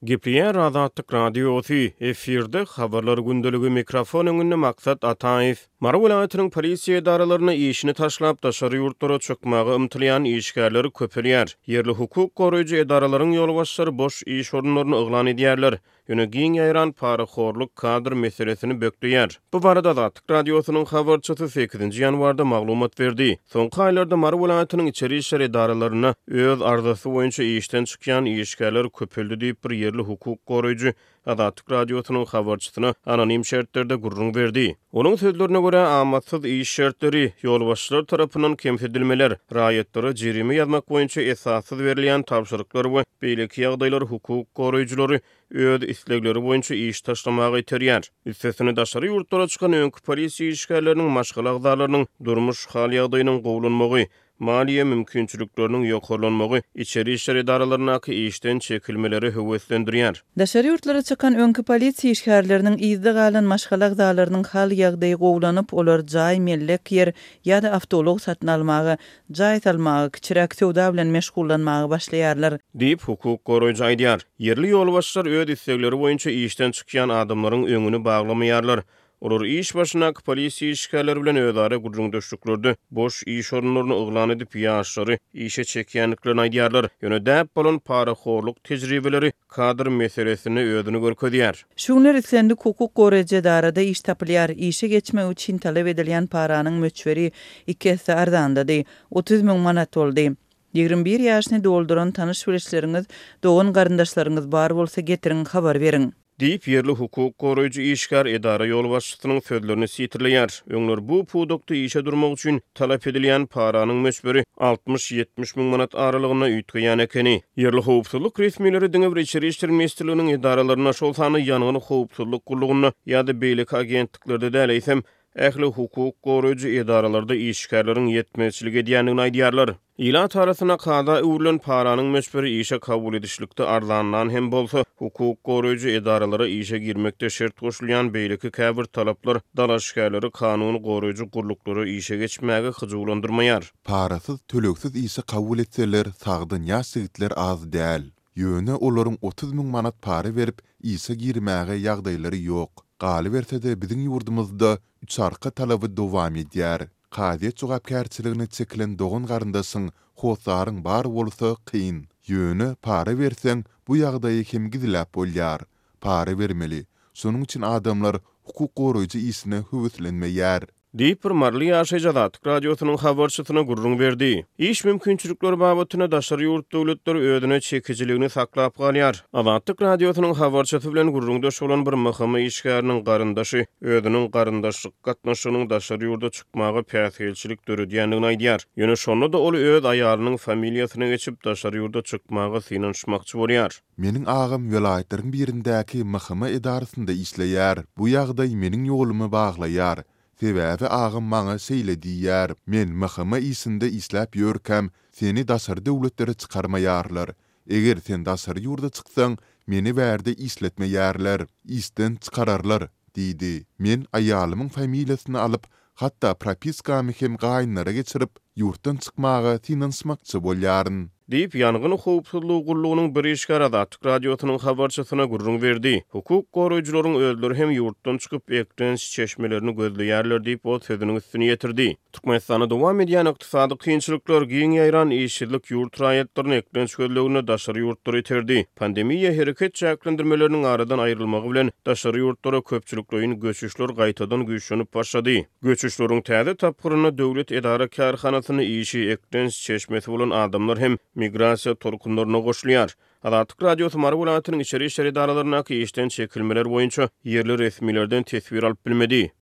Gipriyer Azatlyk Radiosu efirde habarlar gündeligi mikrofon öňünde maksat Ataýew. Mara welaýatynyň polisiýa edaralaryna işini taşlap daşary ýurtlara çökmäge ymtylýan işgärleri köpelýär. Yerli hukuk goraýjy edaralaryň ýolbaşçylary boş iş orunlaryny yglan edýärler. Ýöne giň ýaýran paraxorluk kadr meselesini bökdüýär. Bu barada Azatlyk Radiosynyň habarçysy 8-nji ýanwarda maglumat berdi. Soňky aýlarda Mara welaýatynyň içeri işler edaralaryna öz arzusy boýunça işden çykýan işgärler köpeldi diýip bir yerli hukuk goraýjy Azatlyk Radiosynyň habarçysyna anonim şertlerde gurrun berdi. Onuň sözlerine görä amatsyz iş şertleri ýolbaşçylar tarapyndan kemsedilmeler, raýatlary jerime ýazmak boýunça esassız berilýän tapşyryklar we beýleki ýagdaýlar hukuk goraýjylary öz islegleri boýunça iş taşlamagy iterýär. Üstesine daşary ýurtlara çykan öňkü polisiýa işgärleriniň maşgal agzalarynyň durmuş hal ýagdaýynyň gowulanmagy, maliýe mümkinçilikleriniň ýokarlanmagy içeri işler edaralarynyňky işden çekilmeleri höweslendirýär. Daşary ýurtlara çykan öňkü polisiýa işgärleriniň izde galan maşgal agzalarynyň hal ýagdaýy gowulanyp olar jaý mellek ýer ýa-da awtolog satyn almagy, jaý salmagy, kiçirek sowda bilen meşgullanmagy başlaýarlar. Diýip hukuk goraýjy aýdýar. Yerli ýolbaşçylar öz islegleri boýunça işden çykýan adamlaryň öňüni baglamaýarlar. Olar iş başyna polisiýa işgärleri bilen özara gurrundaşlyklary boş iş orunlaryny yglan edip ýaşlary işe çekýänliklerini aýdýarlar. Ýöne däp bolan paraxorluk tejribeleri kadr meselesini özüni görkezýär. Şuňlar islendik hukuk goraýjy edarada iş tapylýar. İşe geçmek üçin talep edilýän paranyň möçberi 2 hesse arzandy. 30.000 manat boldy. 21 ýaşyny dolduran tanış bileşleriňiz, dogan garyndaşlaryňyz bar bolsa getirin, habar beriň. Diýip yerli hukuk goraýjy işgär edara ýolbaşçysynyň sözlerini sitirleýär. Öňler bu pudokda işe durmak üçin talap edilýän paranyň möçberi 60-70 miň manat aralygyna üýtgeýän ekeni. Yerli howpsuzlyk resmileri diňe bir içeri işler ministrliginiň edaralaryna şol sany ýanyny howpsuzlyk gurulugyna ýa-da beýleki agentliklerde däleýsem, ähli hukuk goraýjy edaralarda işgärleriň ýetmezçilik edýändigini aýdýarlar. İlan tarasyna kada uwrulan paranyň möçberi işe kabul edişlikde arzanan hem bolsa hukuk goraýjy edaralara işe girmekde şert goşulýan beýleki käbir talaplar dalaşgärleri kanuny goraýjy guruluklary işe geçmäge hyjylandyrmaýar. Parasyz töleksiz işe kabul etseler sagdyn ýaşygitler az däl. Ýöne olaryň 30.000 manat para berip işe girmäge ýagdaýlary ýok. Galy berse de biziň ýurdumyzda 3 arka talabı dowam edýär. Qadiýet jogapkärçiligini çekilen dogan garyndaşyň hosaryň bar bolsa kyn. Ýöne para berseň bu ýagdaýy kim gidilap bolýar. Para bermeli. Şonuň üçin adamlar hukuk goraýjy işine höwetlenmeýär. Diýip bir marly ýaşaýjy Azatlyk Radiosynyň habarçysyna gurrun berdi. İş mümkinçilikleri babatyna daşary ýurt döwletleri özüne çekijiligini saklap galýar. Azatlyk Radiosynyň habarçysy bilen gurrundaş bolan bir mahkama işgäriniň garyndaşy özüniň garyndaşlyk gatnaşygynyň daşary ýurda çykmagy päsgelçilik döredýändigini aýdýar. Ýöne şonda da ol öz aýalynyň familiýasyna geçip daşary ýurda çykmagy synanşmakçy bolýar. Meniň agam welaýatlaryň birindäki mahkama edarasynda işleýär. Bu ýagdaý meniň ýolumy baglaýar. Sebäbi agam maňa şeýle diýär. Men mahkama işinde işläp ýörkäm, seni daşary döwletlere çykarmaýarlar. Eger sen daşary ýurda çyksaň, meni bärde işletmeýärler, işden çykararlar, diýdi. Men aýalymyň familiýasyny alyp, hatda propiskamy hem gaýnlara geçirip, ýurtdan çykmagy synanşmakçy bolýaryn. Diýip ýangyn howpsuzlygy gurulugynyň bir işgär Azatlyk Radiosynyň habarçysyna gurrun berdi. Hukuk goraýjylaryň özleri hem ýurtdan çykyp ekden çeşmelerini gözleýärler diýip o sözüniň üstüne ýetirdi. Türkmenistanda dowam edýän ykdysady kynçylyklar giň ýaýran işçilik ýurt raýatlaryny ekden çöldügine daşary ýurtlara iterdi. Pandemiýa hereket çäklendirmeleriniň aradan aýrylmagy bilen daşary ýurtlara köpçüliklerin göçüşler gaýtadan güýçlenip başlady. Göçüşleriň täze tapgyryna döwlet edara karhanasyny işi ekden çeşmesi bolan adamlar hem migrasiýa torkunlaryna goşulýar. Azatlyk Radiosy Mara welaýatynyň içeri işler edaralaryna işden çekilmeler boýunça yerli resmilerden tesbir alyp bilmedi.